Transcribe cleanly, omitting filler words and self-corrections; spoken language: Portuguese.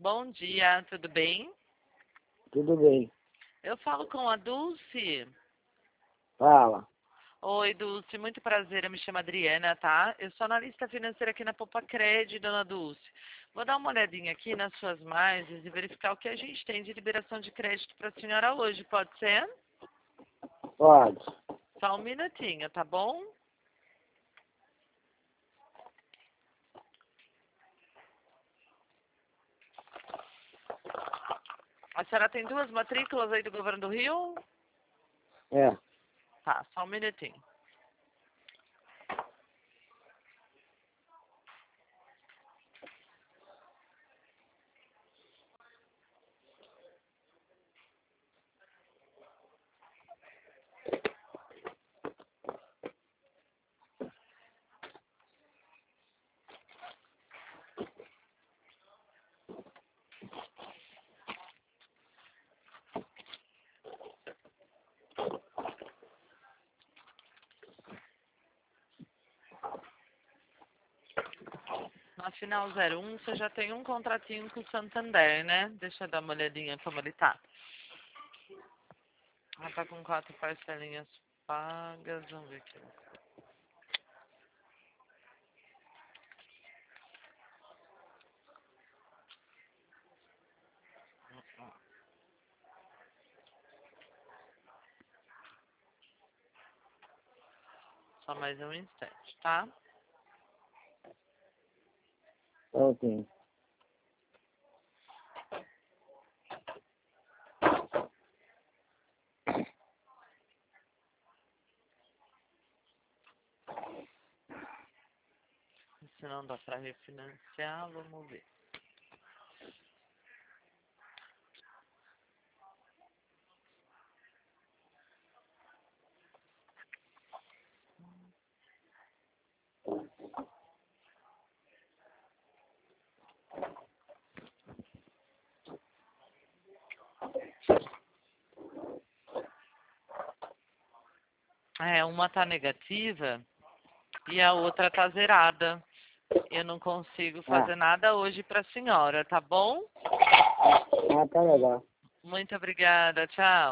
Bom dia, tudo bem? Tudo bem. Eu falo com a Dulce. Fala. Oi, Dulce, muito prazer, eu me chamo Adriana, tá? Eu sou analista financeira aqui na Popacred, dona Dulce. Vou dar uma olhadinha aqui nas suas margens e verificar o que a gente tem de liberação de crédito para a senhora hoje, pode ser? Pode. Só um minutinho, tá bom? A senhora tem 2 matrículas aí do Governo do Rio? É. Tá, só um minutinho. Na final 01, você já tem um contratinho com o Santander, né? Deixa eu dar uma olhadinha como ele tá. Ah, tá com 4 parcelinhas pagas. Vamos ver aqui. Só mais um instante, tá? Ok. Se não dá pra refinanciar, vamos ver. É, uma tá negativa e a outra tá zerada. Eu não consigo fazer nada hoje pra senhora, tá bom? Ah, tá legal. Muito obrigada, tchau.